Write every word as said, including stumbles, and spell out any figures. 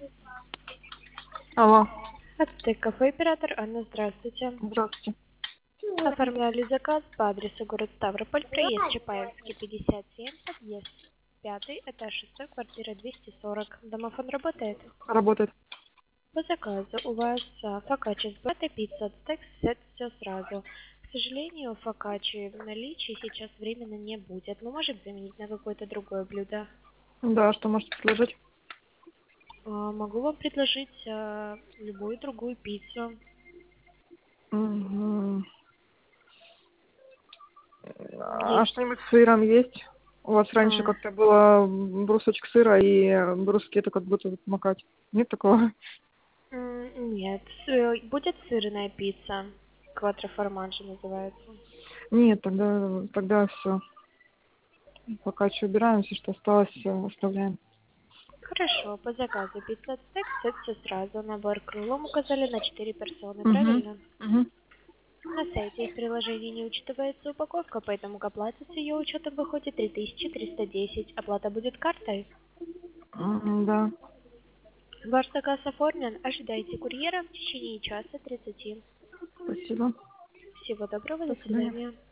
Алло. Ацтек кафе, оператор Анна, здравствуйте. Здравствуйте. Оформляли заказ по адресу город Ставрополь, проезд Чапаевский, пятьдесят семь, подъезд пятый, этаж шестой, квартира двести сорок. Домофон работает? Работает. По заказу у вас а, фокаччи с батой, пицца, ацтек, сет, все сразу. К сожалению, фокаччи в наличии сейчас временно не будет. Мы можем заменить на какое-то другое блюдо. Да, что можете предложить? А, могу вам предложить а, любую другую пиццу. Мгм. А Есть. что-нибудь с сыром есть? У вас раньше А, как-то было брусочек сыра и бруски это как будто макать. Нет такого? м, нет, с- будет сырная пицца. Кватроформаджи называется. Нет, тогда, тогда все. Пока что убираем, все, что осталось, всё оставляем. Хорошо, по заказу пицца стек, сет все сразу. Набор крылом указали на четыре персоны, Угу. правильно? Угу. На сайте их приложений не учитывается упаковка, поэтому к оплате с ее учетом выходит три тысячи триста десять. Оплата будет картой. Да. Ваш заказ оформлен. Ожидайте курьера в течение часа тридцати. Спасибо. Всего доброго, До до свидания. свидания.